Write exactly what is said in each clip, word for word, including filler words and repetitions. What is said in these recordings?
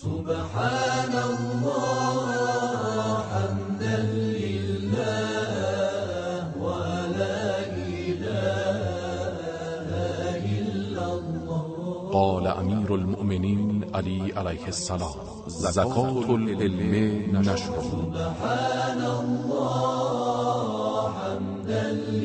سبحان الله حمدا لله ولا إله إلا الله. قال امیر المؤمنین علی علیه السلام: زکات العلم نشر. سبحان الله حمدا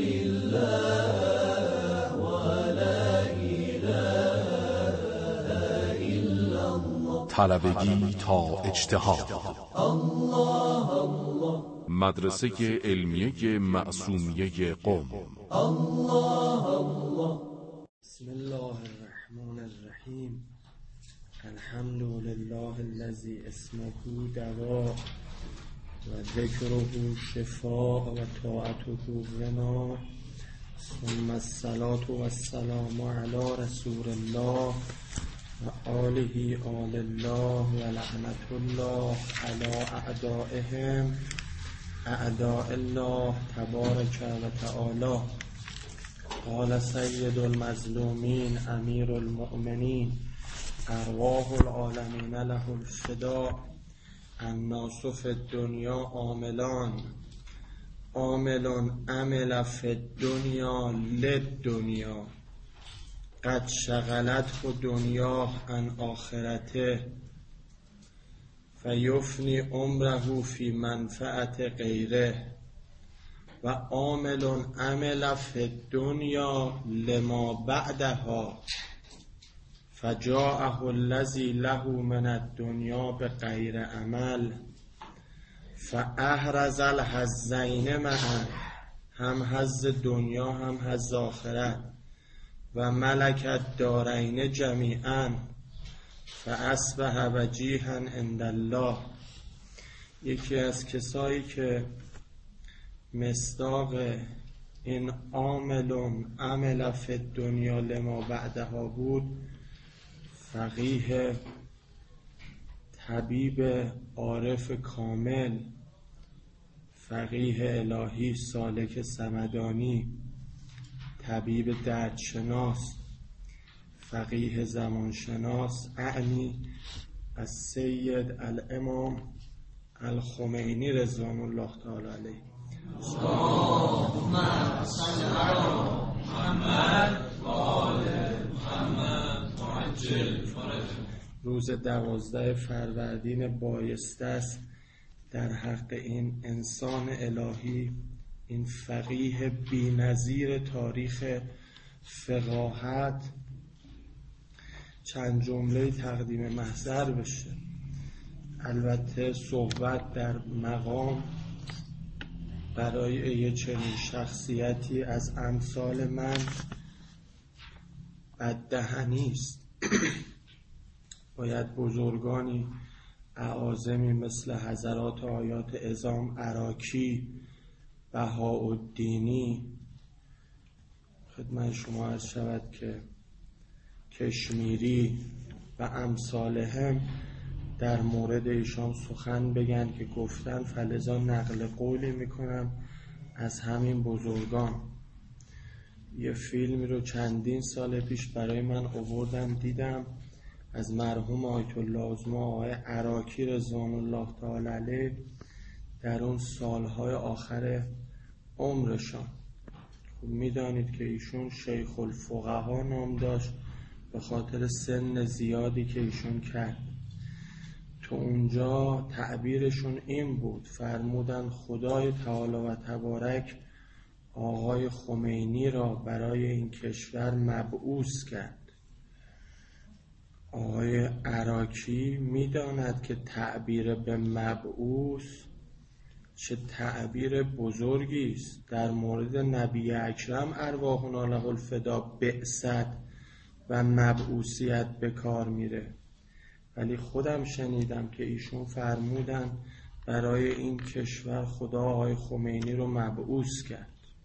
لله ولا إله إلا الله. طلبگی تا اجتهاد. الله الله. مدرسه علمیه معصومیه قم. الله الله. بسم الله الرحمن الرحیم. الحمد لله الذي اسمه دواء و ذکره شفاء و طاعته غنا، ثم الصلاة و السلام علی رسول الله و آله آل الله و لعنت الله علی اعدائهم اعداء الله تبارک و تعالی. قال سید المظلومین امیر المؤمنین ارواح العالمین له الفداء. الناس فی الدنیا عاملان، عامل عمل فی الدنیا للدنیا، قد شغلته دنیا عن آخرته فیفنی عمره فی منفعت غیره، و عامل عمل فی الدنیا لما بعدها فجاءه الذی له من الدنیا بغیر عمل فاحرز الحظین معا، هم حظ دنیا هم حظ آخرت، و ملک الدارین جمیعا فاصبح وجیها عند الله. یکی از کسایی که مصداق این عامل عمل فی الدنیا لما بعدها بود، فقیه طبیب عارف کامل، فقیه الهی سالک صمدانی، طبیب دردشناس، فقیه زمانشناس، اعنی السید الامام الخمینی رضوان الله تعالی علیه. اللهم صل علی محمد و آل محمد وعجل فرجهم. روز دوازده فروردین بایسته است در حق این انسان الهی، این فقیه بی‌نظیر تاریخ فقاهت، چند جمله تقدیم محضر بشه. البته صحبت در مقام برای یه چنین شخصیتی از امثال من بددهنی است. باید بزرگانی اعاظمی مثل حضرات آیات اعظام عراقی، بهاءالدینی خدمت شما عرض شود که کشمیری و امثالهم در مورد ایشان سخن بگن که گفتن، فلذا نقل قولی میکنم از همین بزرگان. یه فیلمی رو چندین سال پیش برای من آوردن دیدم از مرحوم آیت الله عظما آقای عراقی رضوان الله تعالی علیه در اون سالهای آخر عمرشان. خب میدانید که ایشون شیخ الفقها نام داشت به خاطر سن زیادی که ایشون کرد. تو اونجا تعبیرشون این بود، فرمودن خدای تعالی و تبارک آقای خمینی را برای این کشور مبعوث کرد. آقای عراقی میداند که تعبیر به مبعوث چه تعبیر بزرگی است. در مورد نبی اکرم ارواحنا له الفدا بعثت و مبعوثیت به کار میره، ولی خودم شنیدم که ایشون فرمودن برای این کشور خدا آقای خمینی رو مبعوث کرد.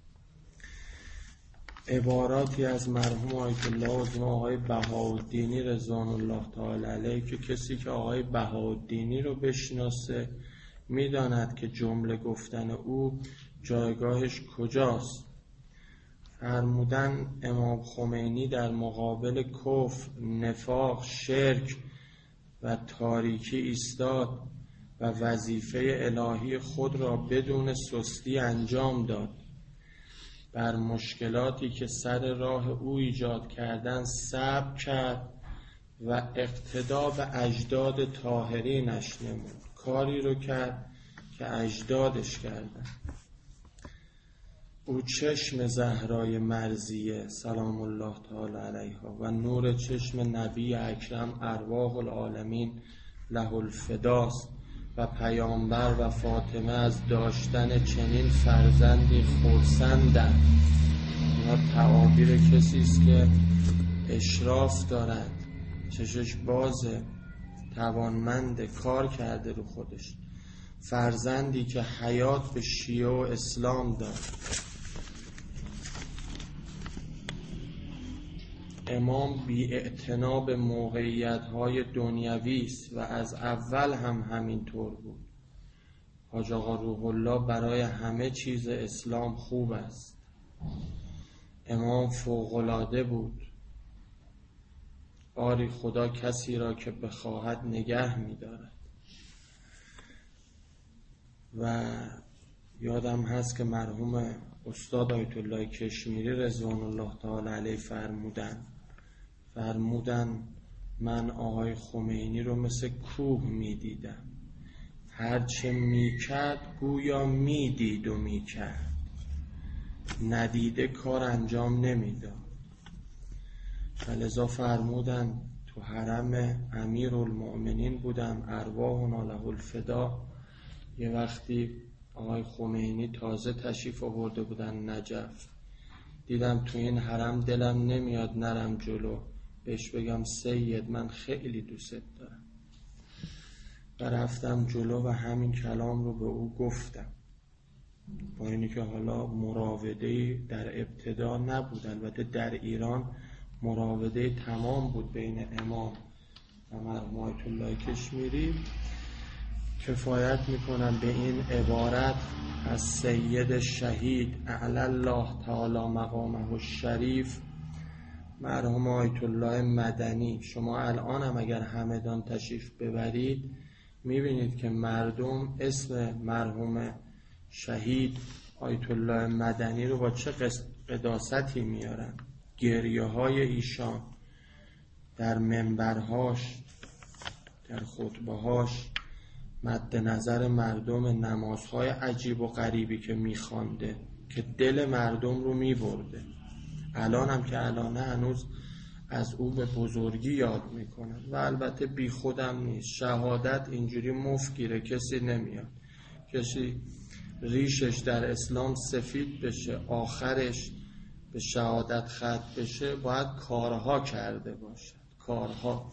عباراتی از مرحوم آیت الله عظما آقای بهاءالدینی رضوان الله تعالی علیه که کسی که آقای بهاءالدینی رو بشناسه میداند که جمله گفتن او جایگاهش کجاست. فرمودن امام خمینی در مقابل کفر، نفاق، شرک و تاریکی ایستاد و وظیفه الهی خود را بدون سستی انجام داد. بر مشکلاتی که سر راه او ایجاد کردن صبر کرد و اقتدا به اجداد طاهرینش نمود. کاری رو کرد که اجدادش کردن. او چشم زهرای مرضیه سلام الله تعالی علیها و نور چشم نبی اکرم ارواح العالمین له الفداست و پیامبر و فاطمه از داشتن چنین فرزندی خرسندند. اینا تعابیر کسی است که اشراف دارد، چشش بازه، توانمند، کار کرده رو خودش. فرزندی که حیات به شیعه و اسلام داد. امام بی اعتنا به موقعیت‌های دنیوی است و از اول هم همین طور بود. حاج آقا روح الله برای همه چیز اسلام خوب است. امام فوق‌العاده بود. آری خدا کسی را که بخواهد نگه می‌دارد. و یادم هست که مرحوم استاد آیت الله کشمیری رضوان الله تعالی علیه فرمودن فرمودن من آقای خمینی رو مثل کوه میدیدم، هرچه میکرد گویا میدید و میکرد، ندیده کار انجام نمیداد. فلذا فرمودن تو حرم امیرالمؤمنین بودم ارواحنا له الفدا. یه وقتی آقای خمینی تازه تشریف آورده بودن نجف، دیدم تو این حرم دلم نمیاد نرم جلو بهش بگم سید من خیلی دوست دارم. و رفتم جلو و همین کلام رو به او گفتم، با اینی که حالا مراوده‌ای در ابتدا نبود. البته در ایران مراوده تمام بود بین امام و مرحوم آیت الله کشمیری. کفایت میکنم به این عبارت از سید شهید اعلی الله تعالی مقامه الشریف مرحوم آیت الله مدنی. شما الان هم اگر همدان تشریف ببرید میبینید که مردم اسم مرحوم شهید آیت الله مدنی رو با چه قداستی میارن. گریه های ایشان در منبرهاش، در خطبهاش، مد نظر مردم، نمازهای عجیب و غریبی که میخوانده که دل مردم رو میبرده. الان هم که الان هنوز از او به بزرگی یاد میکنن و البته بی خودم نیست. شهادت اینجوری مفت گیره کسی نمیاد. کسی ریشش در اسلام سفید بشه آخرش به شهادت ختم بشه باید کارها کرده باشد. کارها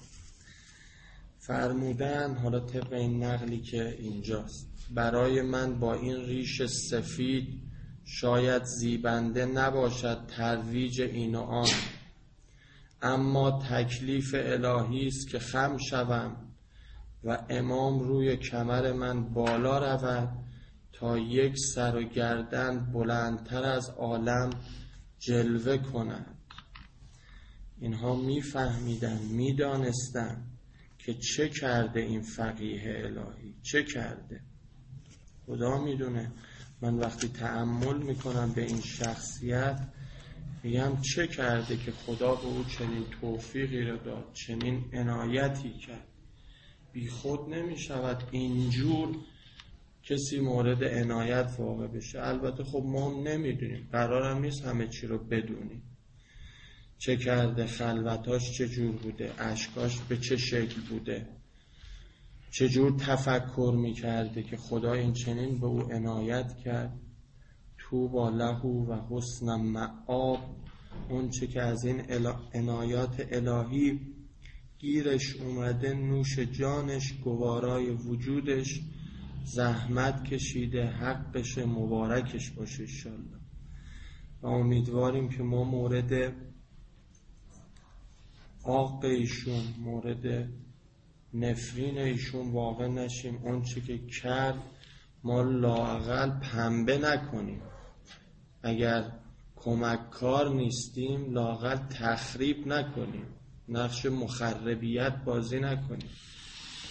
فرمودن، حالا طبق این نقلی که اینجاست، برای من با این ریش سفید شاید زیبنده نباشد ترویج این و آن، اما تکلیف الهی است که خم شوم و امام روی کمر من بالا رود تا یک سر و گردن بلندتر از عالم جلوه کند. اینها میفهمیدن، میدانستن که چه کرده این فقیه الهی، چه کرده. خدا میدونه. من وقتی تأمل میکنم به این شخصیت میگم چه کرده که خدا به او چنین توفیقی رو داد، چنین عنایتی کرد. بی خود نمیشود اینجور کسی مورد عنایت واقع بشه. البته خب ما هم نمیدونیم، قرارم نیست همه چی رو بدونیم. چه کرده، خلوتاش چه جور بوده، اشکاش به چه شکل بوده، چه جور تفکر میکرده که خدا این چنین به او عنایت کرد. طوبی له و حسن مآب. اون چه که از این عنایات الهی گیرش اومده، نوش جانش، گوارای وجودش، زحمت کشیده، حق بشه، مبارکش باشه انشالله. و امیدواریم که ما مورد آق ایشون، مورد نفرین ایشون واقع نشیم. اون چی که کرد ما لااقل پنبه نکنیم. اگر کمک کار نیستیم لااقل تخریب نکنیم، نقش مخربیت بازی نکنیم.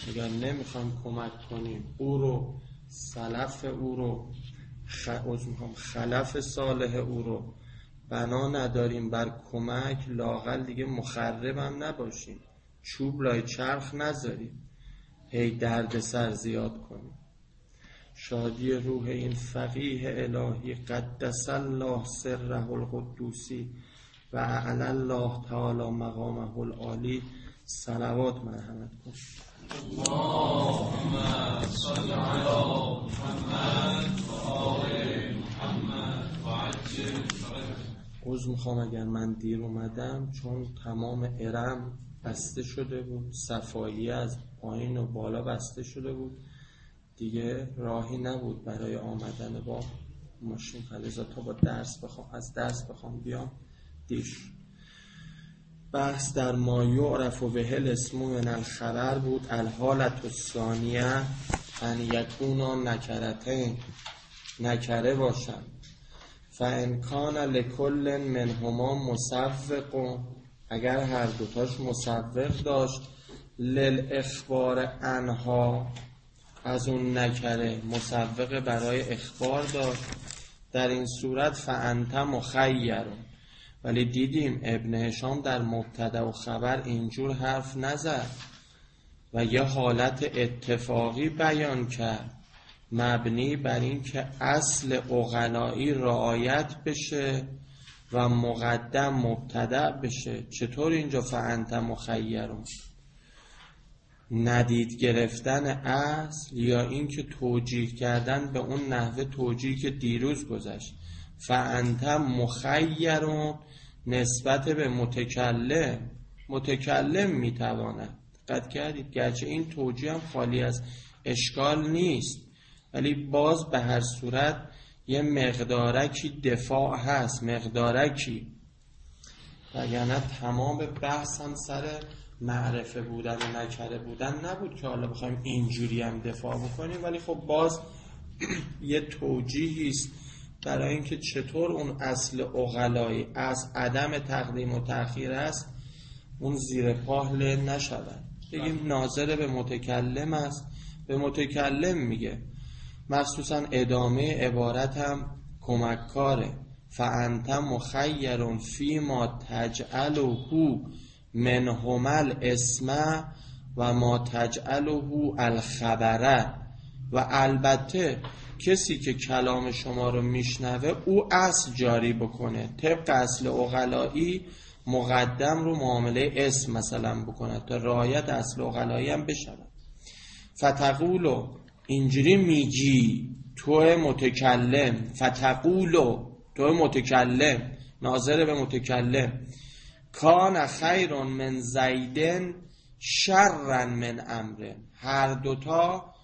اگر نمیخوایم کمک کنیم او رو، سلف او رو، خ... خلف صالح او رو بنا نداریم بر کمک، لااقل دیگه مخربم نباشیم، چوب لای چرخ نذاریم، هی درد سر زیاد کنیم. شادی روح این فقیه الهی قدس الله سره القدوسی و اعلی الله تعالی مقامه العالی صلوات مرحمت کن. اللهم صل علی محمد و آل محمد و عجل فرجهم. عذر میخوام اگر من دیر اومدم، چون تمام ارم بسته شده بود، صفایی از پایین و بالا بسته شده بود، دیگه راهی نبود برای آمدن با ماشین، فلزا تا با درس بخوام از درس بخوام بیام دیش. بحث در ما یعرف و به الاسم من الخبر بود. الحالت الثانیه ان یکونا نکرتین، نکره باشن. فان کان لکل منهما مسوق، اگر هر دوتاش مسوق داشت، للاخبار عنها، از اون نکره مسوق برای اخبار داشت، در این صورت فانت مخیر. ولی دیدیم ابن هشام در مبتدا و خبر اینجور حرف نزد و یه حالت اتفاقی بیان کرد مبنی بر این که اصل عقلایی رعایت بشه و مقدم مبتدا بشه. چطور اینجا فانت مخیرون؟ ندید گرفتن اصل یا این که توجیه کردن به اون نحوه توجیهی که دیروز گذشت. فانت مخیرون نسبت به متکلم، متکلم میتواند. دقت کردید گرچه این توجیه هم خالی از اشکال نیست، ولی باز به هر صورت یه مقدارکی دفاع هست، مقدارکی، وگرنه تمام بحث هم سر معرفه بودن و نکره بودن نبود که حالا بخوایم اینجوری هم دفاع بکنیم. ولی خب باز یه توجیهی است برای اینکه چطور اون اصل عقلایی از عدم تقدیم و تأخیر است اون زیر پاهل نشود. بگیم ناظر به متکلم است، به متکلم میگه، مخصوصا ادامه عبارت هم کمککاره. فانت مخیرون فی ما تجعله من همل اسم و ما تجعله الخبره. و البته کسی که کلام شما رو میشنوه او اصل جاری بکنه، طبق اصل عقلایی مقدم رو معامله اسم مثلا بکنه تا رعایت اصل عقلایی هم بشود. فتقولو اینجوری میگی تو متکلم، فتقولو تو متکلم ناظر به متکلم، کان خیر من زیدن شر من امر. هر دوتا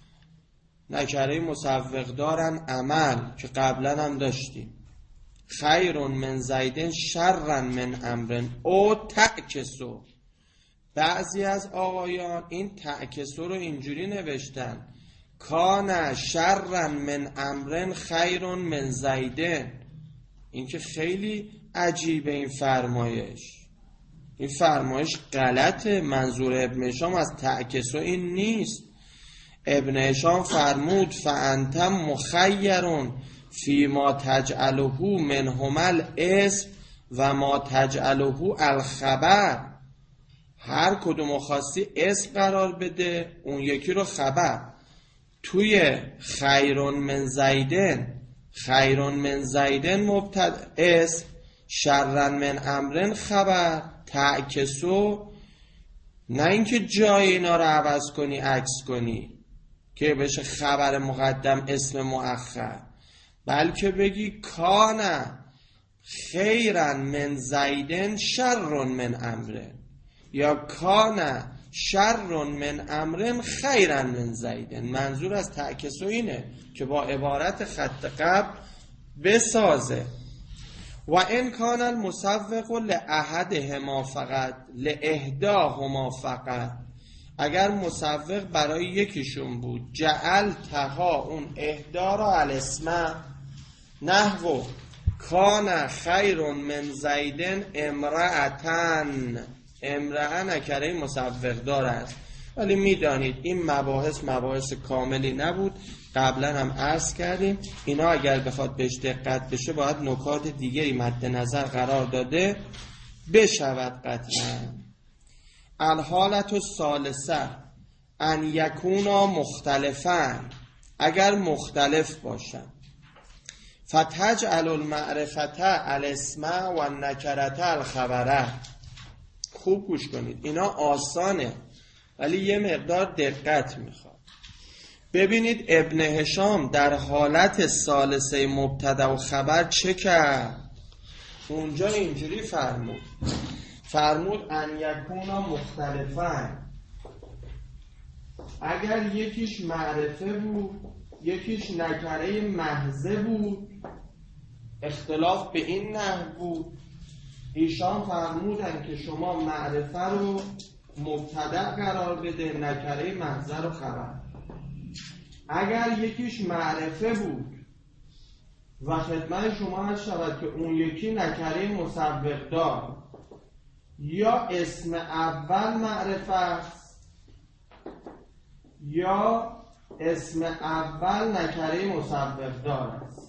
نکره مسوق دارن عمل که قبلا هم داشتیم. خیر من زیدن شر من امر او تعکسو. بعضی از آقایان این تعکسو رو اینجوری نوشتن کان شر من امر خیر من زیدن. این که خیلی عجیبه این فرمایش، این فرمایش غلطه. منظور ابن هشام از تعکسو این نیست. ابن هشام فرمود فانت مخیرون فی ما تجعله من همل اسم و ما تجعله الخبر. هر کدوم خواستی اسم قرار بده، اون یکی رو خبر. توی خیرون من زیدن، خیرون من زیدن مبتدا اسم، شرن من امرن خبر. تعکسو نه اینکه جای اینا رو عوض کنی عکس کنی که بشه خبر مقدم اسم مؤخر، بلکه بگی کان خیرن من زیدن شرن من امرن، یا کان شرن من امرن خیرن من زیدن. منظور از تعکسو اینه که با عبارت خط قبل بسازه. و ان کان المسوق لاحدهما فقط لاحداهما فقط، اگر مسوق برای یکیشون بود جعل تها اون احدا را الاسم نحو کان خیر من زیدن امرأتن. امرأه نکره مسوق دار است. ولی میدانید این مباحث مباحث کاملی نبود، قبلا هم عرض کردیم اینا اگر بخواد بهش دقت بشه باید نکات دیگری مد نظر قرار داده بشود. قطعا الحالت الثالثه ان یکونا مختلفن، اگر مختلف باشن، فتجعل المعرفت الاسم و النکرت الخبره. خوب گوش کنید، اینا آسانه ولی یه مقدار دقت میخواد. ببینید ابن هشام در حالت ثالثه مبتدا و خبر چه کرد؟ اونجا اینجوری فرمود فرمود ان یکونا مختلفن، اگر یکیش معرفه بود یکیش نکره محضه بود، اختلاف به این نحو بود، ایشان فرمودن که شما معرفه رو مبتدا قرار بده، نکره محضه رو خبر. اگر یکیش معرفه بود و خدمت شما هست شود که اون یکی نکره مسبق دار، یا اسم اول معرفه است یا اسم اول نکره مسبق دار است.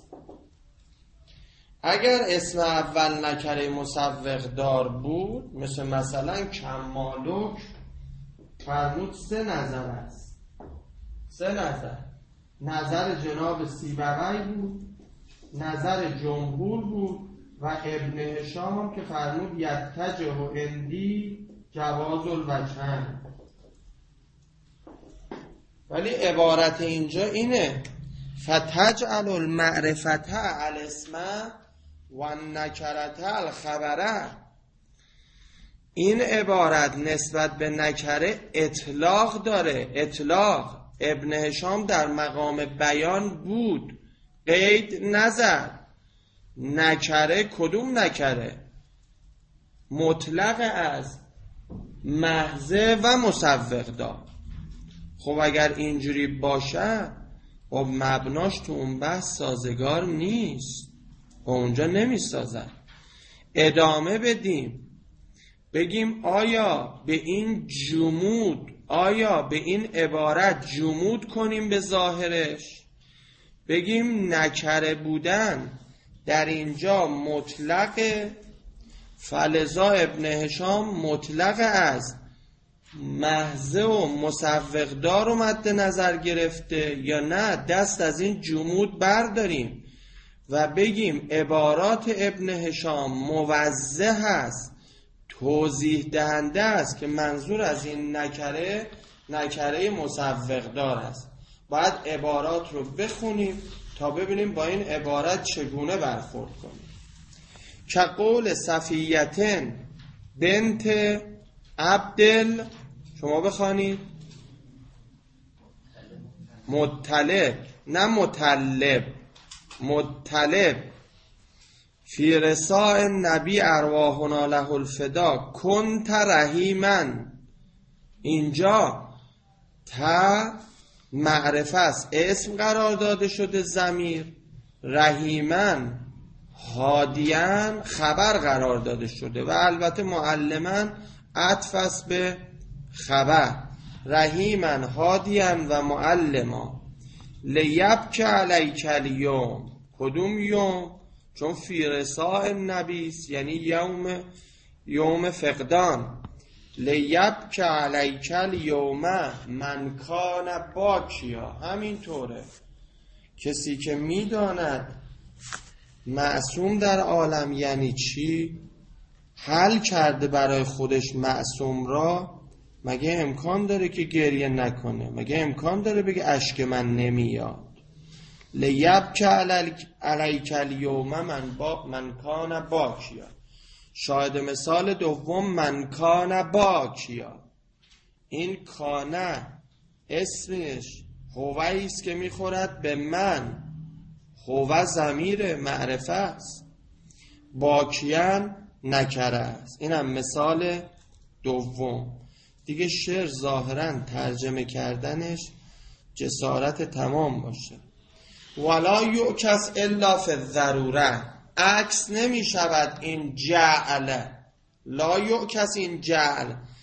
اگر اسم اول نکره مسبق دار بود، مثل مثلا کمالک، فرمود سه نظر است. سه نظر، نظر جناب سیبوی بود، نظر جمهور بود و ابن هشام که فرمود یتجه و اندی جواز الوجهن. ولی عبارت اینجا اینه فتجعل المعرفت الاسم و النکرت الخبره. این عبارت نسبت به نکره اطلاق داره. اطلاق ابن هشام در مقام بیان بود، قید نظر. نکره کدوم نکره؟ مطلق از محضه و مسوق دار. خب اگر اینجوری باشه خب مبناش تو اون بحث سازگار نیست و اونجا نمی سازد. ادامه بدیم بگیم آیا به این جمود، آیا به این عبارت جمود کنیم به ظاهرش، بگیم نکره بودن در اینجا مطلق، فلذا ابن هشام مطلق از محضه و مسوقدار رو مد نظر گرفته، یا نه دست از این جمود برداریم و بگیم عبارات ابن هشام موضح است، توضیح دهنده است که منظور از این نکره نکره مسوقدار است. باید عبارات رو بخونیم تا ببینیم با این عبارت چگونه برخورد کنیم. که قول صفیتن بنت عبدل، شما بخوانید مطلب، نه مطلب، مطلب، فی رساء نبی ارواحنا له الفدا کنت رحیمن. اینجا تا معرفه است، اسم قرار داده شده ضمیر، رحیمن هادیان خبر قرار داده شده و البته معلمن عطف است به خبر. رحیمن هادیان و معلما. لیبک علیک الیوم، کدوم یوم؟ چون فی رساء النبی یعنی یوم یوم فقدان. لیبک علیک الیوم من کان باکیا، همینطوره کسی که میداند معصوم در عالم یعنی چی، حل کرده برای خودش معصوم را، مگه امکان داره که گریه نکنه؟ مگه امکان داره بگه اشک من نمیاد؟ لیبک علیک الیوم من با من کان باکیا. شاهد مثال دوم من کان باکیا. این کانه اسمش هوی است که میخورد به من، هو ضمیر معرفه است، باکیان نکره است. این هم مثال دوم. دیگه شعر ظاهرا ترجمه کردنش جسارت تمام باشه. ولا یعکس الا فی الضروره، عکس نمی شود این جعل، لا یعکس این جعل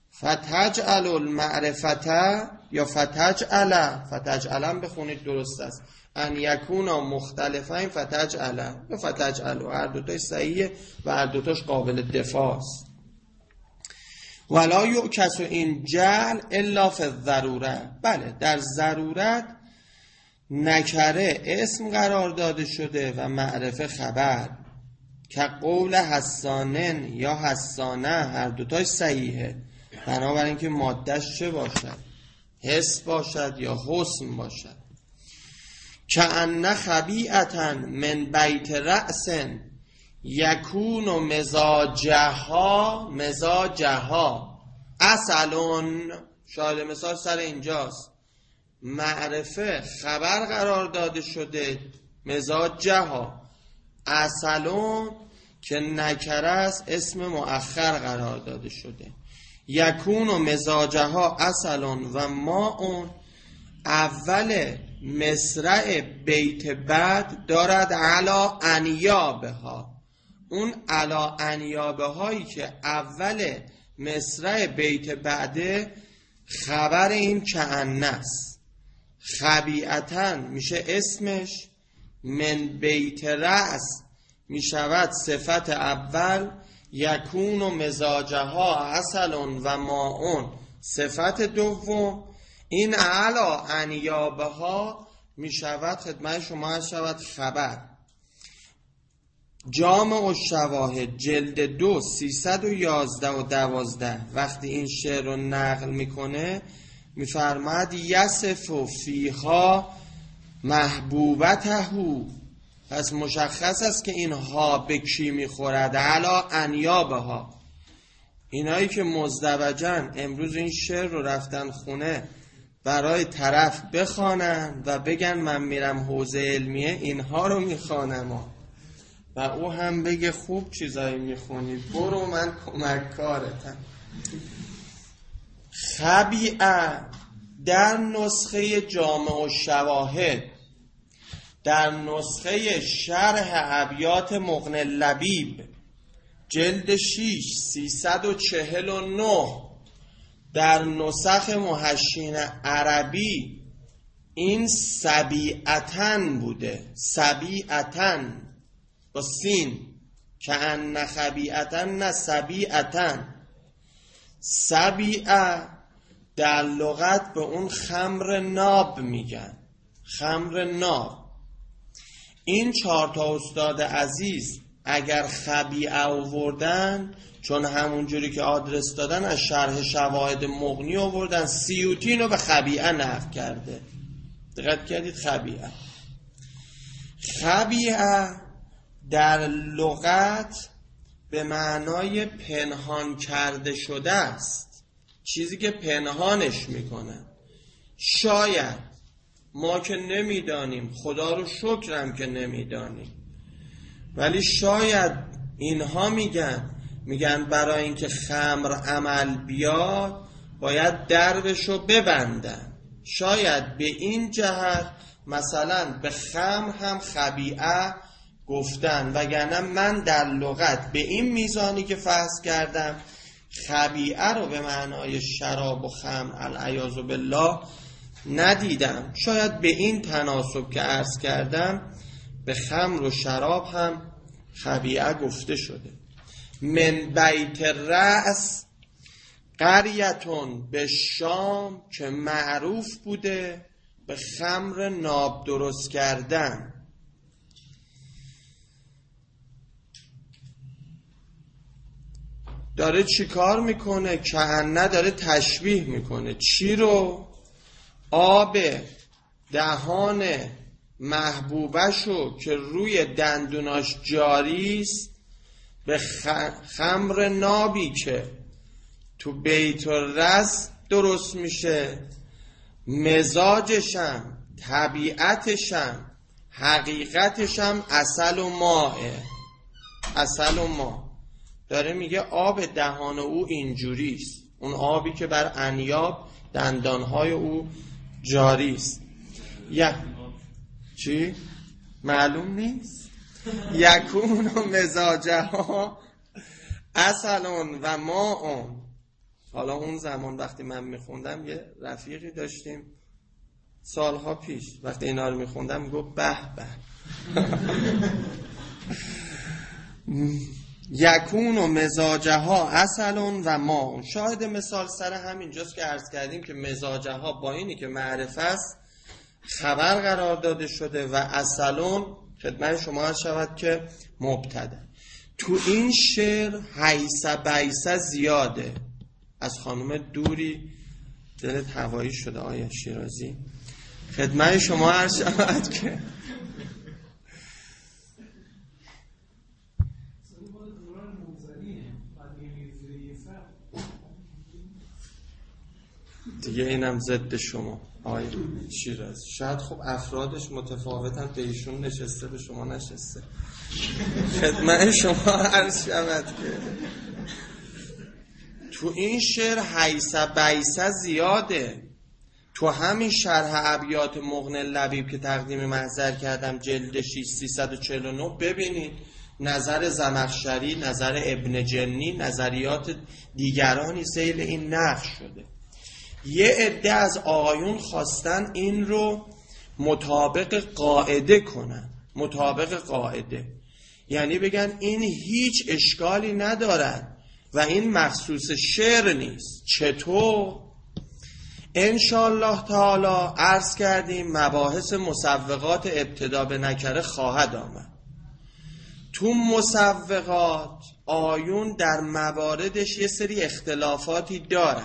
فتجعل المعرفته یا فتجعل فتجعلم بخونید درست است، ان یکونا مختلفین فتجعل یا فتجعل، هر دوتاش صحیحه و هر دوتاش قابل دفاع است. ولا یعکس این جعل الا فی الضروره، بله در ضرورت نکره اسم قرار داده شده و معرفه خبر، که قول حسانن یا حسانه هر دوتاش صحیحه، بنابراین که مادهش چه باشد؟ حس باشد یا حسن باشد. که ان خبیئتا من بیت رأس یکون و مزاجها مزاجها اصلون، شاید مثال سر اینجاست، معرفه خبر قرار داده شده مزاجها، اصلون که نکره است اسم مؤخر قرار داده شده. یکون و مزاجها اصلون و ما اون اول مصرع بیت بعد دارد علا انیابه ها، اون علا انیابه هایی که اول مصرع بیت بعده خبر این کأنه است. خبیئتاً میشه اسمش، من بیت رأس میشود صفت اول، یکون و مزاجها عسلون و ماعون صفت دوم، این علا انیابه ها میشود خدمت شما هست شود خبر. جامع الشواهد جلد دو سیصد و یازده و دوازده وقتی این شعر رو نقل میکنه میفرماد یصف فیها محبوبته، پس مشخص است که این ها به کی میخورد؟ علا انیابه ها. اینایی که مزدوجن امروز این شعر رو رفتن خونه برای طرف بخوانن و بگن من میرم حوزه علمیه اینها رو میخوانم و او هم بگه خوب چیزایی میخونید، برو من کمک کارتم. خبیعه در نسخه جامع الشواهد، در نسخه شرح ابیات مغنی اللبیب جلد شیش سیصد و چهل و نه، در نسخ محشین عربی این سبیعتن بوده، سبیعتن با سین، که ان خبیعتن نه سبیعتن. سبیعه در لغت به اون خمر ناب میگن، خمر ناب. این چهار تا استاد عزیز اگر خبیعه آوردن، چون همون جوری که آدرس دادن از شرح شواهد مغنی آوردن، سیوطی رو به خبیعه نقل کرده. دقت کردید؟ خبیعه خبیعه در لغت به معنای پنهان کرده شده است، چیزی که پنهانش میکنن. شاید ما که نمیدانیم، خدا رو شکرم که نمیدانیم، ولی شاید اینها میگن میگن برای اینکه خمر عمل بیاد باید دربشو ببندن. شاید به این جهت مثلا به خمر هم خبیعه گفتن، وگرنه من در لغت به این میزانی که فحص کردم خبیعه رو به معنای شراب و خمر العیاذ بالله ندیدم. شاید به این تناسب که عرض کردم به خمر و شراب هم خبیعه گفته شده. من بیت رأس قریتون به شام که معروف بوده به خمر ناب درست کردن. داره چی کار میکنه؟ کهنه داره تشبیه میکنه. چی رو؟ آب دهان محبوبشو که روی دندوناش جاریست به خمر نابی که تو بیت الرس درست میشه، مزاجشم طبیعتشم حقیقتشم عسل و ماه، عسل و ماه. داره میگه آب دهان او اینجوریست، اون آبی که بر انیاب دندانهای او جاریست. یا چی؟ معلوم نیست. یکون و مزاجها عسلون و ماء، حالا اون زمان وقتی من میخوندم یه رفیقی داشتیم سالها پیش، وقتی اینا رو میخوندم میگفت به به یکون و مزاجها عسل و ما. شاهد مثال سر همینجاست که عرض کردیم که مزاجها با اینی که معرفه است خبر قرار داده شده و عسلون خدمت شما عرض شود که مبتدا. تو این شعر حیث بیس زیاده. از خانم دوری دلت هوایی شده آیا شیرازی. خدمت شما عرض شود که دیگه اینم ضد شما آقای شیراز. شاید خب افرادش متفاوتن، به ایشون نشسته به شما نشسته. خدمت شما عرض شود که تو این شعر حیث بیس زیاده. تو همین شرح ابیات مغنی لبیب که تقدیم محضر کردم جلد شش سیصد و چهل و نه ببینید نظر زمخشری، نظر ابن جنی، نظریات دیگرانی سیل این نقش شده. یه عده از آقایون خواستن این رو مطابق قاعده کنن. مطابق قاعده یعنی بگن این هیچ اشکالی ندارد و این مخصوص شعر نیست. چطور؟ انشاءالله تعالی عرض کردیم مباحث مسوقات ابتدا به نکره خواهد آمد. تو مسوقات آیون در مواردش یه سری اختلافاتی دارن.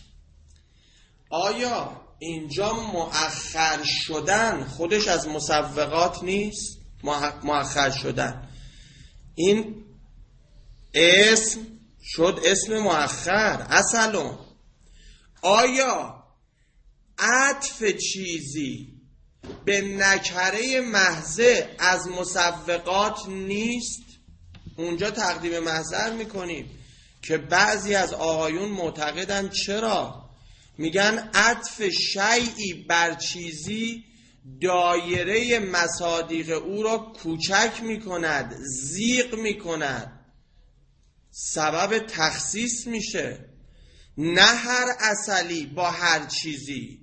آیا اینجا مؤخر شدن خودش از مسوقات نیست؟ مؤخر شدن این اسم شد اسم مؤخر اصلون. آیا عطف چیزی به نکره محضه از مسوقات نیست؟ اونجا تقدیم محضر میکنیم که بعضی از آقایون معتقدن چرا؟ میگن عطف شیئی بر چیزی دایره مصادیق او را کوچک میکند، ضیق میکند، سبب تخصیص میشه. نه هر عسلی با هر چیزی.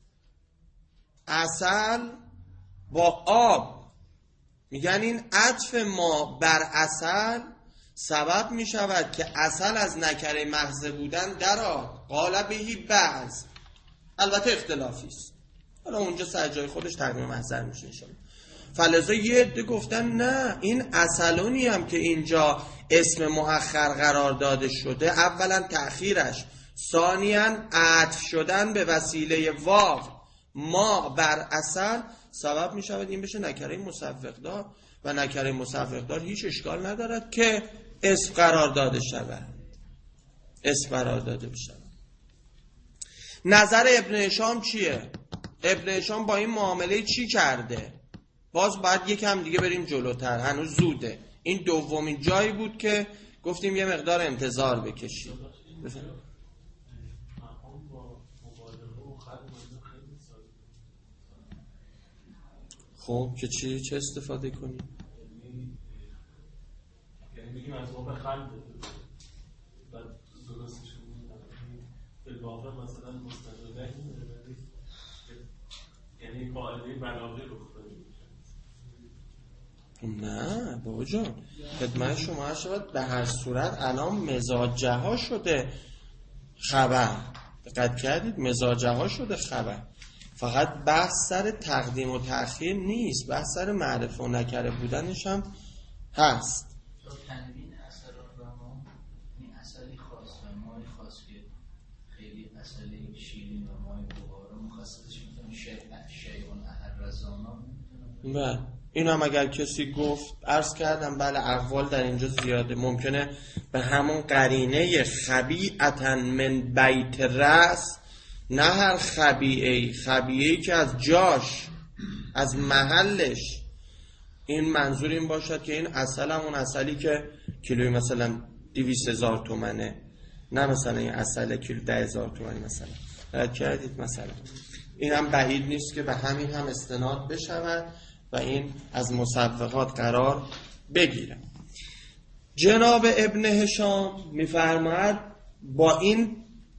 عسل با آب، میگن این عطف ما بر عسل سبب میشود که عسل از نکره محض بودن درآد. قال بهی بعض، البته اختلافی است، حالا اونجا سر جای خودش تقدیم محضر میشه انشاءالله. فلذا یه عده گفتن نه این عسلونی هم که اینجا اسم مؤخر قرار داده شده، اولا تأخیرش، ثانیاً عطف شدن به وسیله واو ما بر عسل سبب می شود این بشه نکره مسوقدار و نکره مسوقدار هیچ اشکال ندارد که اسم قرار داده شود. اسم قرار داده بشود. نظر ابن هشام چیه؟ ابن هشام با این معامله چی کرده؟ باز باید یکم دیگه بریم جلوتر، هنوز زوده. این دومین جایی بود که گفتیم یه مقدار انتظار بکشیم. خب که چی؟ چه استفاده کنیم؟ یعنی میگیم از باب خلق بعد درستش به واقع مثلا مستقله یعنی قاعده بلاغه رو نه بابا جان خدمت شما هر شود به هر صورت الان مزاجه ها شده خبر. دقت کردید مزاجه ها شده خبر. فقط بحث سر تقدیم و تأخیر نیست، بحث سر معرفه و نکره بودنش هم هست. تنوین اثر ما این اثری خاص و مای خاص که خیلی اثری شیرین و مای بوهارا مخصصش میتونه شیعون اهر رزانا بله این هم اگر کسی گفت عرض کردم بله اقوال در اینجا زیاده. ممکنه به همون قرینه خبیعتن من بیت رأس، نه هر خبیعی، خبیعی که از جاش از محلش، این منظور این باشد که این اصل همون اصلی که کیلوی مثلا دویست هزار تومنه، نه مثلا این اصل کیلو ده هزار تومنی مثلا. رد کردید مثلا این هم بعید نیست که به همین هم استناد بشود و این از مسوقات قرار بگیره. جناب ابن هشام میفرماید با این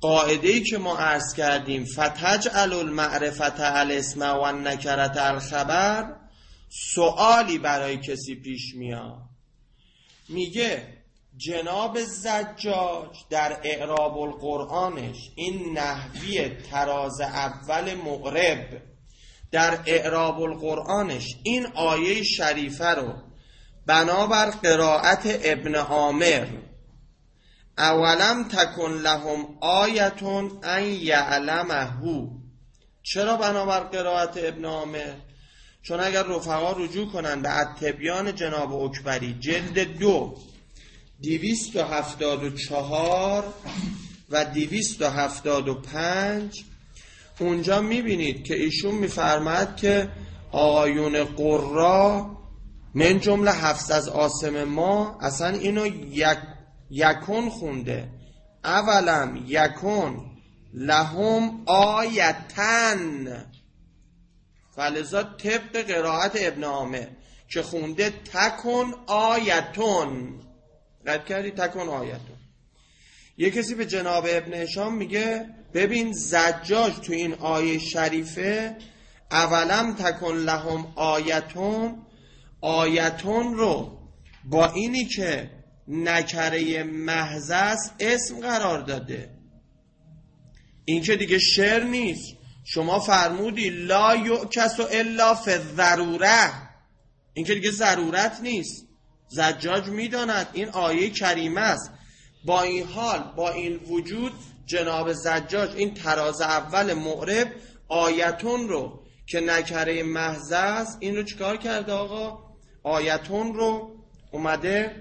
قاعده‌ای که ما عرض کردیم فتجعل المعرفت الاسم و النکرت الخبر، سوالی برای کسی پیش میاد. میگه جناب زجاج در اعراب القرآنش این نحوی تراز اول مقرب، در اعراب القرآنش این آیه شریفه رو بنابر قرائت ابن عامر اولم تکن لهم آیتون ان یعلمهو، چرا بنابر قرائت ابن عامر؟ چون اگر رفقا رجوع کنن به التبیان جناب اکبری جلد دو دویست و هفتاد و چهار و دویست و هفتاد و پنج، اونجا میبینید که ایشون میفرماد که آیون قرا من جمله حفظ از عاصم ما اصلا اینو یک یکون خونده، اولم یکون لهم آیتن، فلذا طبق قرائت ابن عامر که خونده تکن آیتون، رد کردی تکن آیتون. یه کسی به جناب ابن هشام میگه ببین زجاج تو این آیه شریفه اولم تکن لهم آیتون، آیتون رو با اینی که نکره محض است اسم قرار داده. این که دیگه شعر نیست. شما فرمودی لا یؤکس الا فی الضروره، این که دیگه ضرورت نیست. زجاج میداند این آیه کریمه است. با این حال با این وجود جناب زجاج این تراز اول معرب آیتون رو که نکره محض است این رو چیکار کرده آقا؟ آیتون رو اومده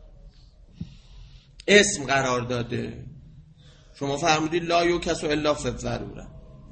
اسم قرار داده. شما فرمودید لا یؤکس الا فی الضروره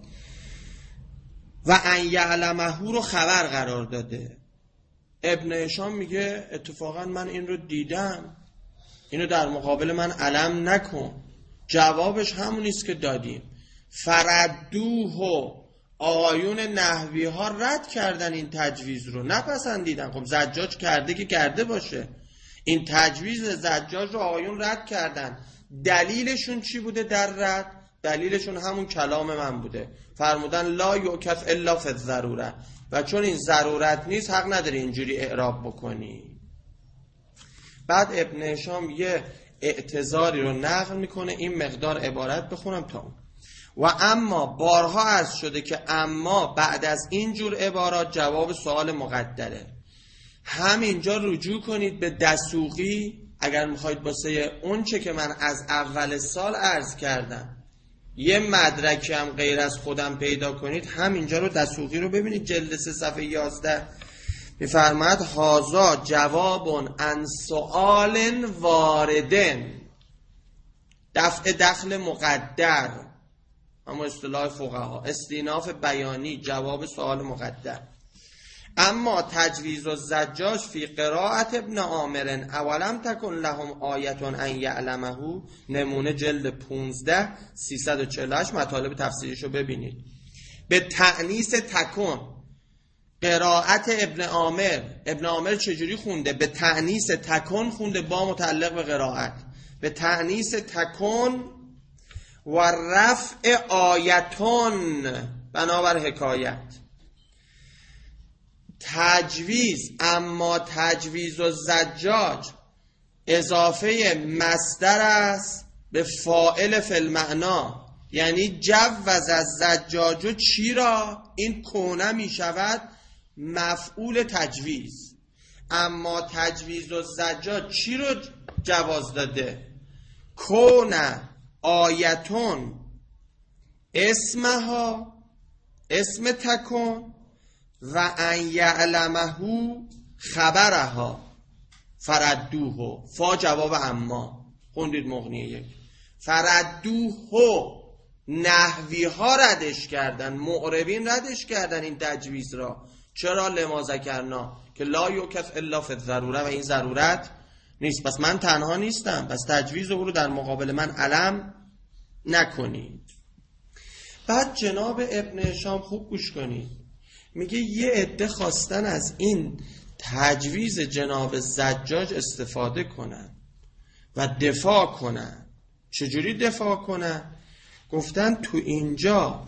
و ان یعلمه رو خبر قرار داده. ابن هشام میگه اتفاقا من این رو دیدم، اینو در مقابل من علم نکن. جوابش همونیست که دادیم، فردوه. آقایون نحوی ها رد کردن این تجویز رو، نپسندیدن. خب زجاج کرده که کرده باشه، این تجویز زجاج رو آقایون رد کردن. دلیلشون چی بوده در رد؟ دلیلشون همون کلام من بوده، فرمودن لا یؤکس الا فی الضروره، و چون این ضرورت نیست حق نداری اینجوری اعراب بکنی. بعد ابن هشام یه اعتذاری رو نقل میکنه، این مقدار عبارت بخونم تا اون. و اما بارها عرض شده که اما بعد از این جور عبارات جواب سوال مقدره. همینجا رجوع کنید به دسوقی اگر میخواید واسه اون چه که من از اول سال عرض کردم یه مدرکی هم غیر از خودم پیدا کنید، همینجا رو دسوقی رو ببینید جلد سه صفحه یازده میفرماد هازا جواب عن سؤال واردن، دفع دخل مقدر، اما اصطلاح فقها استیناف بیانی، جواب سؤال مقدر. اما تجویز الزجاج فی قرائت ابن عامر اولم تکن لهم آیتون ان یعلمه، نمونه جلد پانزده سیصد و چهل و هشت، مطالب تفسیریشو ببینید. به تأنیس تکن قرائت ابن عامر، ابن عامر چجوری خونده؟ به تأنیس تکن خونده، با متعلق به قرائت. به تأنیس تکن و رفع آیتون بنابر حکایت. تجویز، اما تجویز و زجاج اضافه مصدر است به فاعل فی المعنا، یعنی جوز از زجاج چی را؟ این کونه می شود مفعول تجویز. اما تجویز و زجاج چی رو جواز داده؟ کونه آیتون اسمها، اسم تکن، و ان یعلمه خبرها فردوه. فا جواب اما خوندید مغنیه یک. فردوه نحوی ها ردش کردن، معربین ردش کردن این تجویز را. چرا؟ لما ذکرنا که لا یؤکس الا فی الضروره، و این ضرورت نیست. پس من تنها نیستم، پس تجویز رو در مقابل من علم نکنید. بعد جناب ابن هشام خوب گوش کنید، میگه یه عده خواستن از این تجویز جناب زجاج استفاده کنن و دفاع کنن. چجوری دفاع کنن؟ گفتن تو اینجا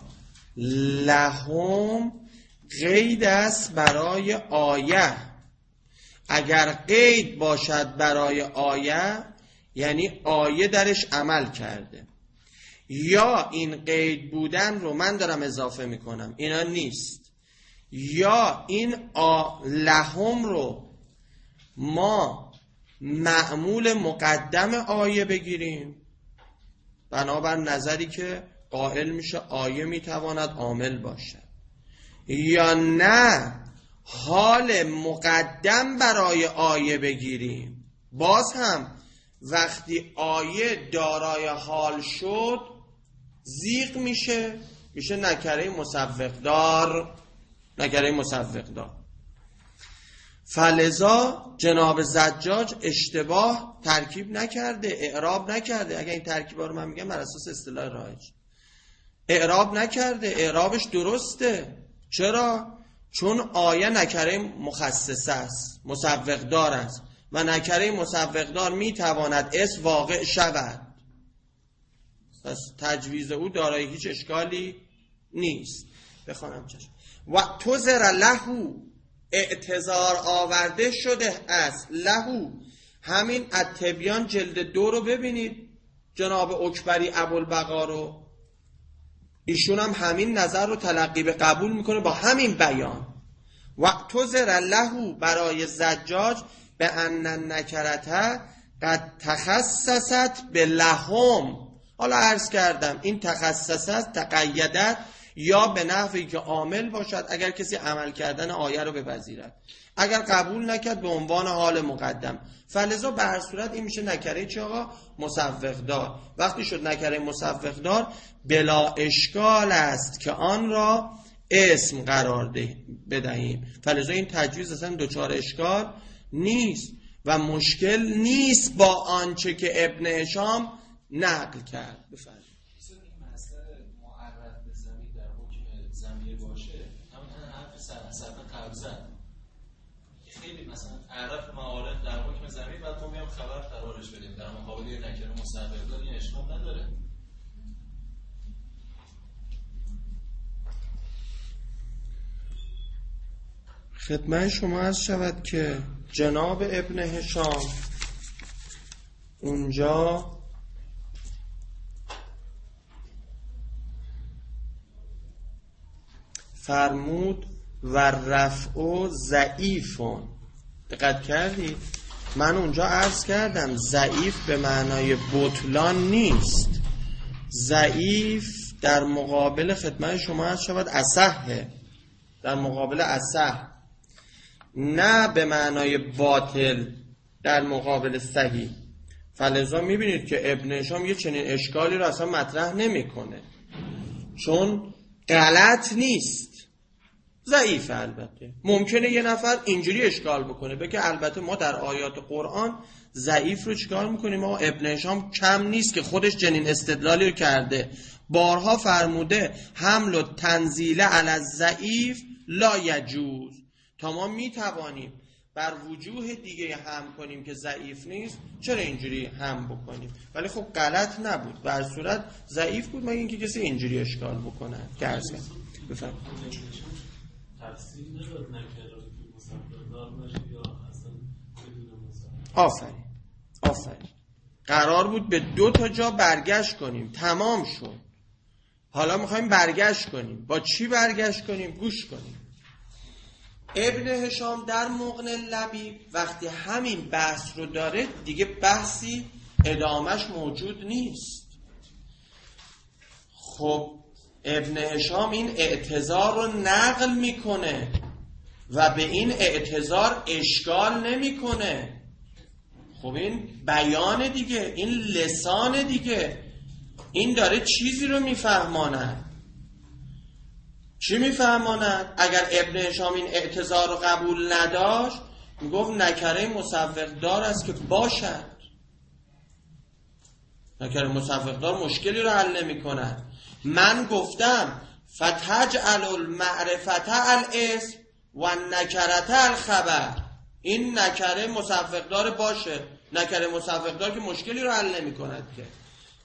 لهم قید است برای آیه. اگر قید باشد برای آیه یعنی آیه درش عمل کرده، یا این قید بودن رو من دارم اضافه میکنم، اینا نیست، یا این آ لهم رو ما معمول مقدم آیه بگیریم بنابر نظری که قائل میشه آیه میتواند عامل باشد، یا نه حال مقدم برای آیه بگیریم. باز هم وقتی آیه دارای حال شد زیغ میشه، میشه نکره مسوق دار. نکره مسوق دار. فلذا جناب زجاج اشتباه ترکیب نکرده، اعراب نکرده. اگر این ترکیبا رو من میگم بر اساس اصطلاح رایج، اعراب نکرده، اعرابش درسته. چرا؟ چون آیه نکره مخصصه است، مسوق دار است و نکره مسوق دار میتواند اسم واقع شود، پس تجویز او دارای هیچ اشکالی نیست. بخوانم چشم. و تذر لهو اعتذار آورده شده است. لهو همین التبیان جلد دو رو ببینید، جناب اکبری ابوالبقا رو، ایشون هم همین نظر رو تلقی به قبول میکنه با همین بیان. و تذر لهو برای زجاج به ان نکرته قد تخصصت به لهم. حالا عرض کردم این تخصصت تقیدت یا به نحوی که عامل باشد اگر کسی عمل کردن آیه رو بپذیرد، اگر قبول نکرد به عنوان حال مقدم. فلذا به هر صورت این میشه نکره چی آقا؟ مسوق دار. وقتی شد نکره مسوق دار بلا اشکال است که آن را اسم قرار بدهیم. فلذا این تجویز اصلا دوچار اشکال نیست و مشکل نیست با آنچه که ابن هشام نقل کرد. بفرمایید. خیلی مثلا عرف معارف در حکم زمین بعد ما میام خبر قرارش بدیم در مقابل یه نکره مسوق دار، این اشکال نداره. خدمت شما عرض شود که جناب ابن هشام اونجا فرمود و رفع ضعیفون. دقت کردید؟ من اونجا عرض کردم ضعیف به معنای بطلان نیست. ضعیف در مقابل خدمت شما عرض شود اصحه، در مقابل اصح، نه به معنای باطل در مقابل صحیح. فلذا میبینید که ابن هشام یه چنین اشکالی رو اصلا مطرح نمیکنه، چون غلط نیست، ضعیف. البته ممکنه یه نفر اینجوری اشکال بکنه بگه البته ما در آیات قرآن ضعیف رو چیکار میکنیم؟ ما ابن هشام کم نیست که خودش جنین استدلالی رو کرده، بارها فرموده حمل و تنزیل علی الضعیف لا یجوز، تا ما میتوانیم بر وجوه دیگه هم کنیم که ضعیف نیست چرا اینجوری هم بکنیم. ولی خب غلط نبود، بر صورت ضعیف بود، مگه اینکه کسی اینجوری اشکال بکنه. درس کن بفرمایید. تفسیر نداد نکره که مسوق دار باشه یا اصلا بدون مسوق. آفرین آفرین. قرار بود به دو تا جا برگشت کنیم، تمام شد. حالا میخوایم برگشت کنیم. با چی برگشت کنیم؟ گوش کنیم. ابن هشام در مغنی اللبیب وقتی همین بحث رو داره دیگه بحثی ادامش موجود نیست. خب ابن هشام این اعتذار رو نقل میکنه و به این اعتذار اشکال نمیکنه. خب این بیان دیگه، این لسان دیگه، این داره چیزی رو میفهماند. چی میفهماند؟ اگر ابن هشام این اعتذار رو قبول نداشت میگفت نکره مسوق دار است که باشد. نکره مسوق دار مشکلی رو حل نمی کند. من گفتم فتجعل المعرفت الاسم و نکرت الخبر. این نکره مسوق دار باشه، نکره مسوق دار که مشکلی رو حل نمی کند که.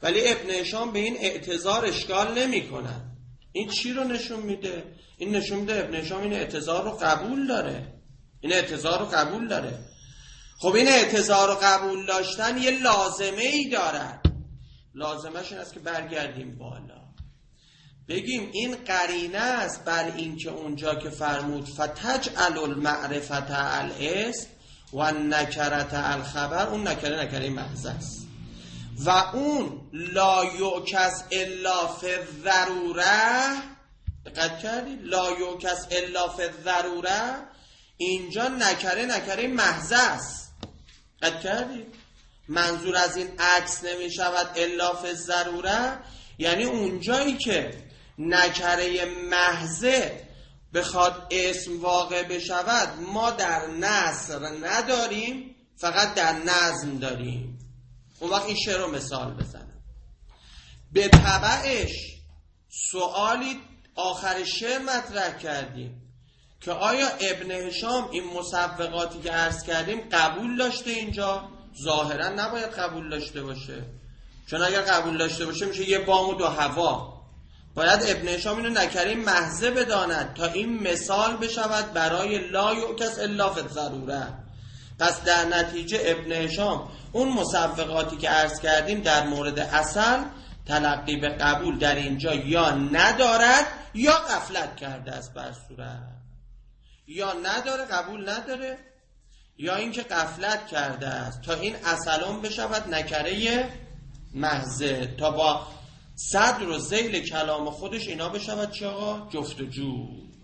ولی ابن هشام به این اعتذار اشکال نمی کنن. این چی رو نشون میده؟ این نشون میده ابن هشام این اعتذار رو قبول داره. این اعتذار رو قبول داره. خب این اعتذار رو قبول داشتن یه لازمه ای دارد. لازمهش این است که برگردیم بالا بگیم این قرینه است بر این که اونجا که فرمود فتجعل المعرفت الاسم و نکرت الخبر، اون نکره نکره محض است و اون لا یعکس الا فی الضروره. دقت کردید؟ لا یعکس الا فی الضروره، اینجا نکره نکره محض است. دقت کردید؟ منظور از این عکس نمی شود الا فی الضروره، یعنی اونجایی که نکره محضه بخواد اسم واقع بشود ما در نثر نداریم، فقط در نظم داریم. اون وقت این شعر رو مثال بزنم. به تبعش سوالی آخر شعر مطرح کردیم که آیا ابن هشام این مسوقاتی که عرض کردیم قبول داشته؟ اینجا ظاهرا نباید قبول داشته باشه، چون اگر قبول داشته باشه میشه یه بام و دو هوا. باید ابن هشام اینو نکره محضه بداند تا این مثال بشود برای لا یعکس الا فی الضروره. پس در نتیجه ابن هشام اون مسوقاتی که عرض کردیم در مورد اصل تلقی به قبول در اینجا یا ندارد یا غفلت کرده است بر صورت، یا نداره قبول نداره یا اینکه غفلت کرده است تا این اصلون بشود نکره محضه، تا با صدر و ذیل کلام خودش اینا بشود چی آقا؟ جفت و جو.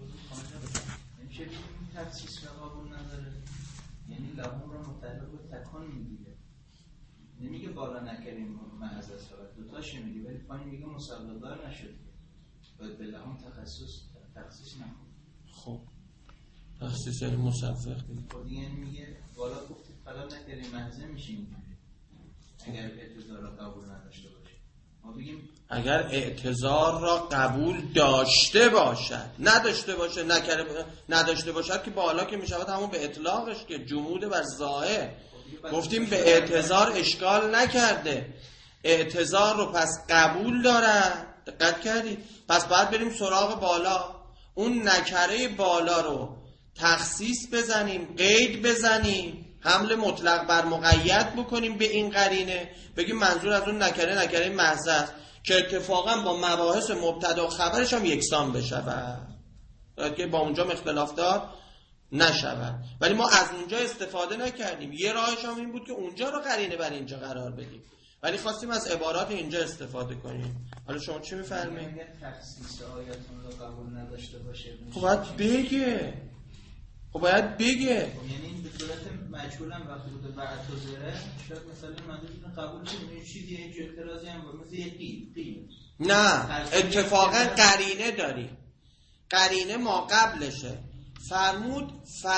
نمیشه بگیم تفسیس و قبول نداره، یعنی لهم رو متعلق به تکان میگیره، نمیگه بالا نکریم محض است، دوتاش میگه، ولی پایین میگه مسوقدار نشد، باید به لهم تخصص تخصیص نکنه. خب تخصیص یعنی مسوق دیگه. خب دیگه میگه بالا گفتید فلا نکریم محضه میشیم اگر اعتذار را قبول نداشته باشه. ما بگیم اگر اعتذار را قبول داشته باشد، نداشته باشه نکره نداشته باشد که بالا که میشود همون به اطلاقش که جمود بر ظاهر. گفتیم به اعتذار اشکال نکرده، اعتذار رو پس قبول داره. دقت کردید؟ پس باید بریم سراغ بالا، اون نکره بالا رو تخصیص بزنیم، قید بزنیم، حمل مطلق بر مقید بکنیم به این قرینه، بگیم منظور از اون نکره نکره محض است که اتفاقا با مباحث مبتدا و خبرش هم یکسان بشود، که با اونجا اختلاف دار نشود. ولی ما از اونجا استفاده نکردیم، یه راهش هم این بود که اونجا رو قرینه بر اینجا قرار بدیم، ولی خواستیم از عبارات اینجا استفاده کنیم. حالا شما چی می‌فرمایید؟ اگر تخصیص آیاتون رو قبول نداشته باشه خب باید بگه خب باید بگه یعنی این به صورت مجهول هم وقتی بوده بعد توزره شاید مثلا منظورتون قبول شد این چیزی اینجا اعتراضی هم بود مثل یه قیل قیل نه، اتفاقا قرینه داریم، قرینه ما قبلشه. فرمود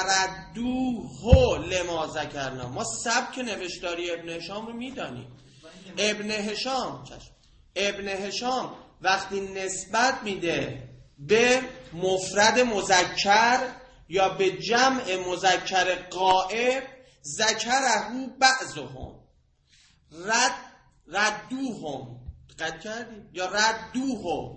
فردوه لما ذکرنا. ما سبک نوشتاری ابن هشام رو میدانیم. ابن هشام چشم ابن هشام وقتی نسبت میده به مفرد مذکر یا به جمع مذکر غائب، ذکره بعضهم رد ردوهم، دقت کردید؟ یا ردوهم،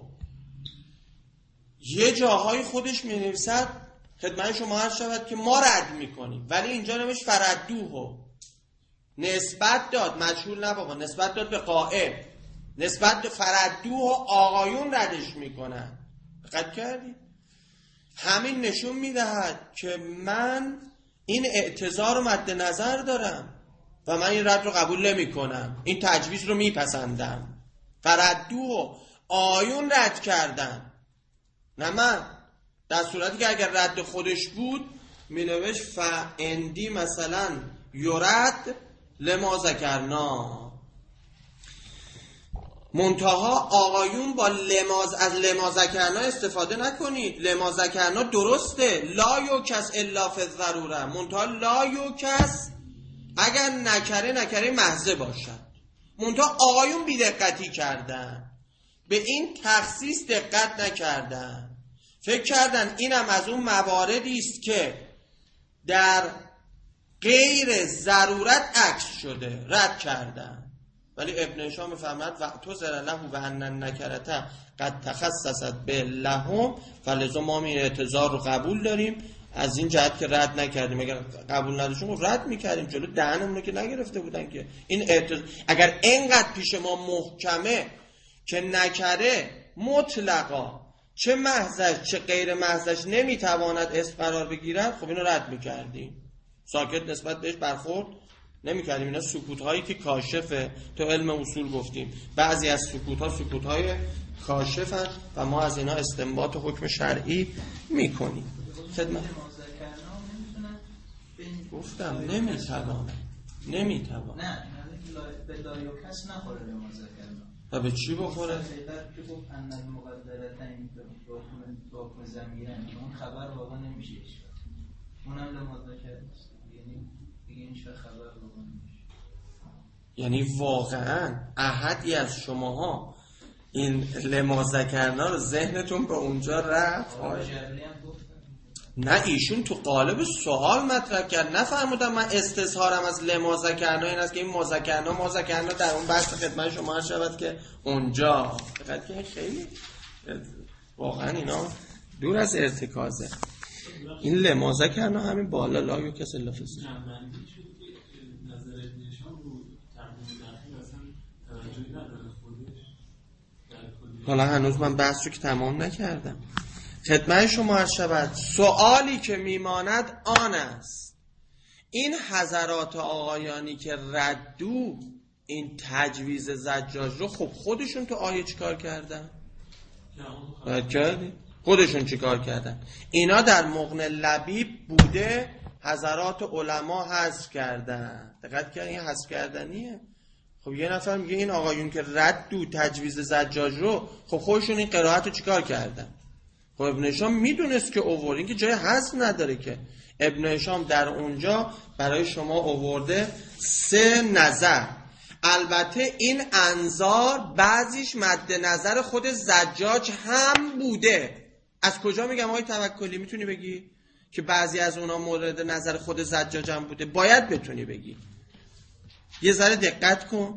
یه جاهای خودش می نویسد خدمت شما عرض شود که ما رد میکنیم، ولی اینجا نوشت فردوه، نسبت داد، مجهول نه بابا، نسبت داد به غائب، نسبت به فردوه آقایون ردش میکنن. دقت کردید؟ همین نشون میدهد که من این اعتذار رو مد نظر دارم و من این رد رو قبول نمی کنم، این تجویز رو میپسندم. فردوه آیون رد کردن، نه من. در صورتی که اگر رد خودش بود می نوشت فاندی مثلا یرد لما ذکرنا. منتها آقایون با لماز از لما ذکرنا استفاده نکنید. لما ذکرنا درسته، لا یوکس الا فی الضروره، منتها لا یوکس اگر نکره نکره محضه باشد. منتها آقایون بی دقتی کردن، به این تخصیص دقت نکردن، فکر کردن اینم از اون مواردی است که در غیر ضرورت عکس شده، رد کردن. ولی ابن هشام میفرماید و تو زر له و ان نکرته قد تخصصت به لهم، فلذا ما این اعتذار رو قبول داریم از این جهت که رد نکردیم. اگر قبول نداشتیم رد میکردیم، جلو دهنمون رو که نگرفته بودن که. این اعتذار اگر اینقدر پیش ما محکمه که نکره مطلقا چه محضش چه غیر محضش نمیتواند اسم قرار بگیرد، خب اینو رد میکردیم، ساکت نسبت بهش برخورد نمیکردیم. اینا سکوت هایی که کاشفه. تو علم اصول گفتیم بعضی از سکوت ها سکوت های کاشفن و ما از اینا استنباط حکم شرعی میکنیم. خدمت گفتم نمیتوانه نمیتوان نه به لایوکس نخوره به مذکرنا. و به چی بخوره؟ که گفت ان المقدرتین به حکم ضمیرن، اون خبر واقعا نمیشه، اونم لمذکر است، یعنی دیگه این خبر واقعا نمیشه. یعنی واقعا احدی از شماها این لمذکرنا رو ذهنتون به اونجا رفت؟ نه ایشون تو قالب سوال مطرح کرد، نفرمودم من استظهارم از لمذکرنا این است که این مذکرنا مذکرنا در اون بحث خدمت شما شود که اونجا فقط که خیلی واقعا اینا دور از ارتکازه. این لمذکرنا همین بالا لا یو کس الا فسق حالا هنوز من بحث رو که تمام نکردم. خدمت شما عرض شود سوالی که میماند آن است این حضرات آقایانی که ردو این تجویز زجاج رو، خب خودشون تو آیه چیکار کردن؟ رد کردی؟ خودشون چیکار کردن؟ اینا در مغنی لبیب بوده، حضرات علما حذف کردن. دقت کردین این حذف کردنیه. خب یه نفر میگه این آقایون که ردو تجویز زجاج رو، خب خودشون این قرائت رو چیکار کردن؟ خب ابن هشام میدونست که اوورد، این که جای حذف نداره که. ابن هشام در اونجا برای شما اوورده سه نظر. البته این انظار بعضیش مد نظر خود زجاج هم بوده. از کجا میگم آقای توکلی؟ میتونی بگی که بعضی از اونا مورد نظر خود زجاج هم بوده؟ باید بتونی بگی. یه ذره دقت کن.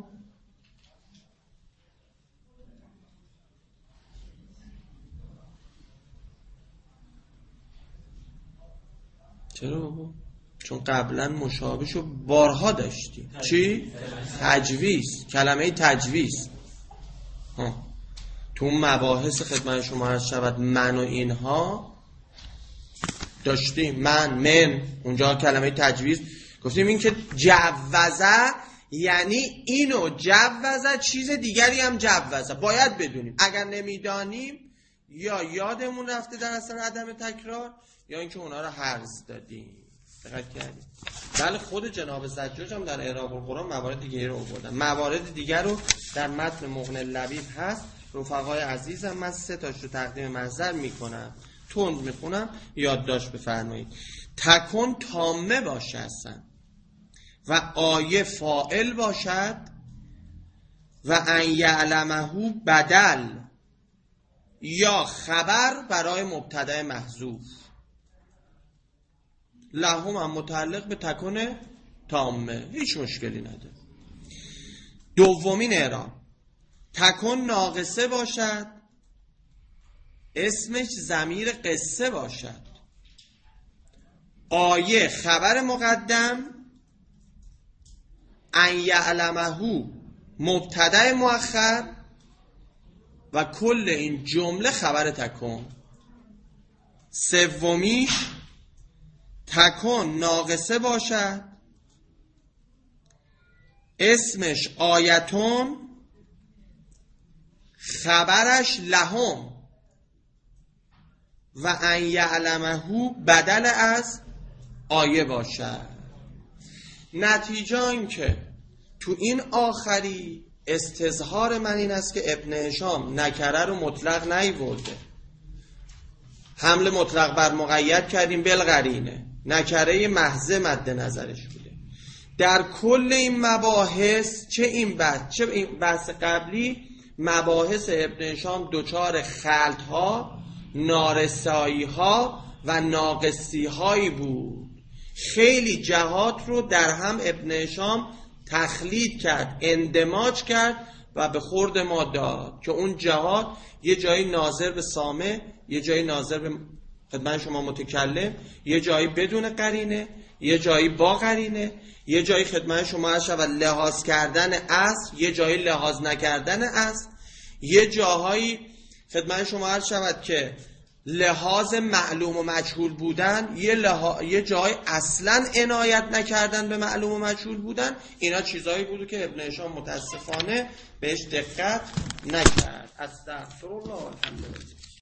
چرا بابا؟ چون قبلا مشابهشو بارها داشتیم. چی؟ تجویز. کلمه تجویز ها. تو مباحث خدمت شما عرض شود من و اینها داشتیم. من من اونجا کلمه تجویز گفتیم این که جوزه یعنی اینو جوزه چیز دیگری هم جوزه. باید بدونیم. اگر نمیدانیم یا یادمون رفته در اثر عدم تکرار یا اینکه اونا رو حرز دادیم. دقت کردیم؟ بله خود جناب زجاج هم در اعراب القرآن موارد دیگه رو آوردن. موارد دیگر رو در متن مغنی لبیب هست. رفقای عزیزم من سه تاش رو تقدیم محضر میکنم، تند میخونم، یادداشت بفرمایید. تکن تامه باشه هستن و آیه فاعل باشد و ان یعلمه بدل یا خبر برای مبتدا محذوف. لهم هم متعلق به تکن تامه، هیچ مشکلی نداره. دومین اعراب تکن ناقصه باشد، اسمش ضمیر قصه باشد، آیه خبر مقدم، ان یعلمه مبتدا مؤخر و کل این جمله خبر تکن. سومیش تکن ناقصه باشد، اسمش آیتون، خبرش لهم و ان یعلمه بدل از آیه باشد. نتیجه این که تو این آخری استظهار من این است که ابن هشام نکره رو مطلق نیورده، حمله مطلق بر مقید کردیم بالقرینه، نکره محض مد نظرش بوده. در کل این مباحث چه این بحث چه این بحث قبلی، مباحث ابن هشام دوچار خلط ها، نارسایی ها و ناقصی هایی بود. خیلی جهات رو در هم ابن هشام تخلید کرد، اندماج کرد و به خورد ما داد که اون جهاد یه جایی ناظر به سامع، یه جایی ناظر به خدمت شما متکلم، یه جایی بدون قرینه، یه جایی با قرینه، یه جایی خدمت شما عرض شود لحاظ کردن اصل، یه جایی لحاظ نکردن اصل، یه جاهایی خدمت شما عرض شود که لحاظ معلوم و مجهول بودن، یه, لحا... یه جای اصلا عنایت نکردن به معلوم و مجهول بودن. اینا چیزایی بود که ابن هشام متاسفانه بهش دقت نکرد. استغفرالله والحمدلله.